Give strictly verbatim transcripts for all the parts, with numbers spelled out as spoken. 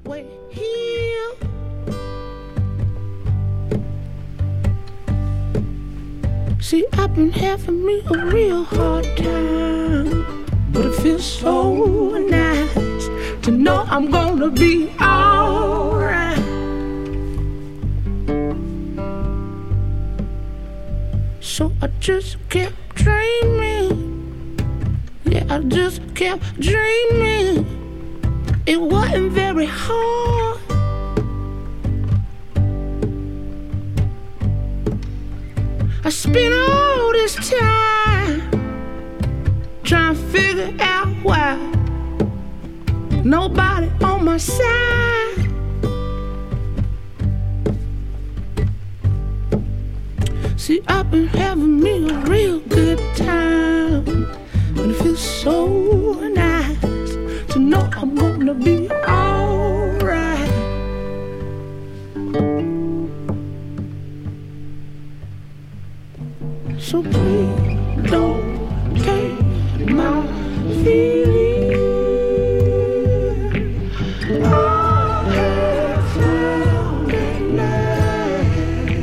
way here. See, I've been having me a real hard time, but it feels so nice to know I'm gonna be alright. So I just kept dreaming, yeah, I just kept dreaming. It wasn't very hard. I spent all this time trying to figure out why nobody on my side. See, I've been having me a real good time, and it feels so nice to know I'm gonna be alright. So please don't take my feelings. I have found it now.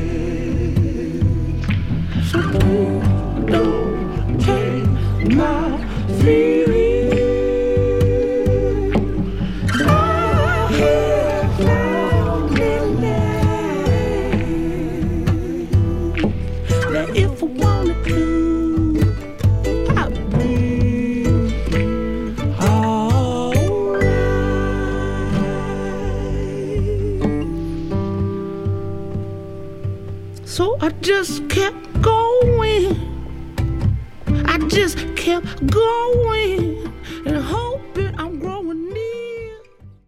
So please don't take my feelings. I have found it now. That if I wanted to, I'd be alright. So I just kept going. I just kept going and holding.